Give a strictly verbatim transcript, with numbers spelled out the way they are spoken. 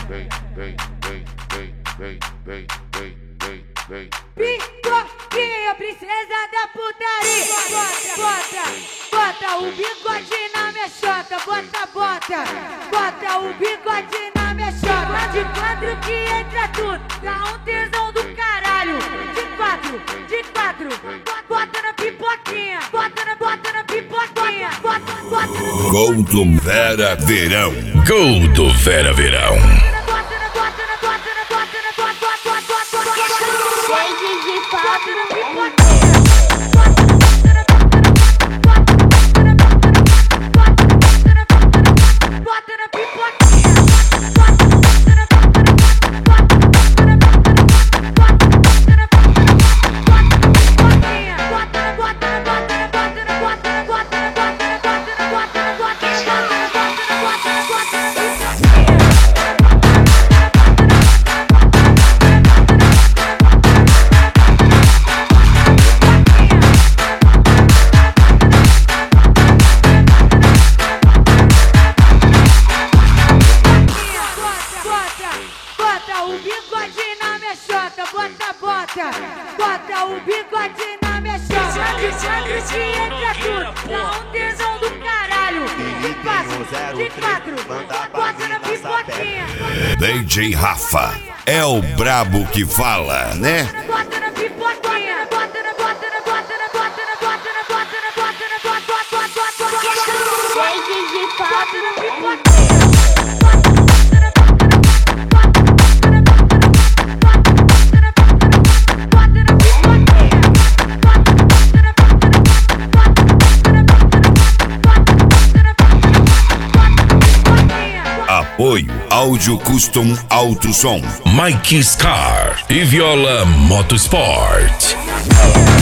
Pipoquinha, princesa da putaria. Bota, bota, bota o bigode na minha chota. Bota, bota, bota o bigode na minha chota. De quatro que entra tudo, dá um tesão do caralho. De quatro, de quatro, bota na pipoquinha. Bota na, bota na pipoquinha. Bota, bota na pipoquinha. Goldo Vera Verão. Goldo Vera Verão. Bota o bigode na minha chota, bota, bota, bota o bigode na minha chota. De quatro que entra tudo, dá um tesão do caralho. De quatro, de quatro, bota na pipoquinha. D J Rafa é o brabo que fala, né? Bota na pipoquinha, bota na, bota na, bota na, bota na, bota na, bota na, bota na, bota na, bota na, bota na, bota na pipoquinha. Apoio Áudio Custom Alto Som, Mike Scar e Viola Motorsport.